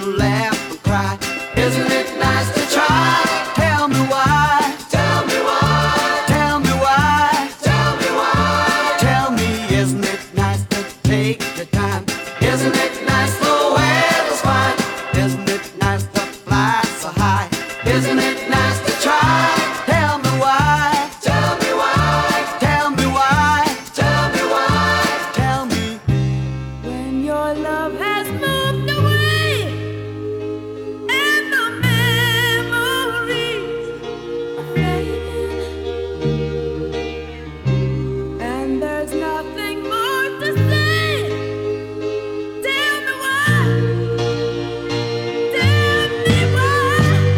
laugh and cry? Isn't it nice to try? Tell me why. Tell me why. Tell me why. Tell me why. Tell me, isn't it nice to take your time? Isn't it nice the weather's fine? Isn't it nice to fly so high? Isn't it nice to try? Tell me why. Tell me why. Tell me why. Tell me why. Tell me When your love has moved away and the memories are fading, and there's nothing more to say. Tell me why. Tell me why.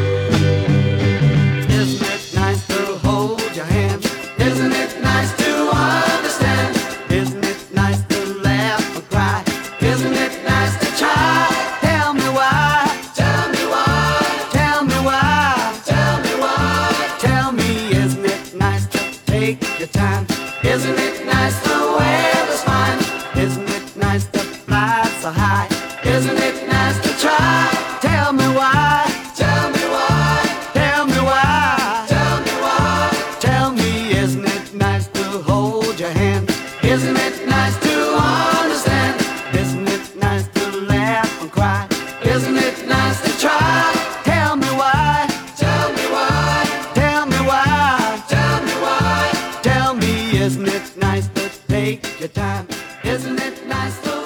Isn't it nice to hold your hand? Isn't it nice to understand? Isn't it nice to laugh and cry? Isn't it nice to try? Tell me why. Tell me why. Tell me why. Tell me why. Tell me, isn't it nice to take your time? Isn't it nice the weather's fine? Isn't it nice to fly so high? Isn't it nice to try? Tell me why. Tell me why. Tell me why. Tell me why. Tell me, isn't it nice to hold your hand? Isn't it nice to understand? Isn't it nice to laugh and cry? Isn't it nice to try? Tell me why. Tell me why. Tell me why. Tell me why. Tell me, isn't it nice to take your time? Isn't it nice to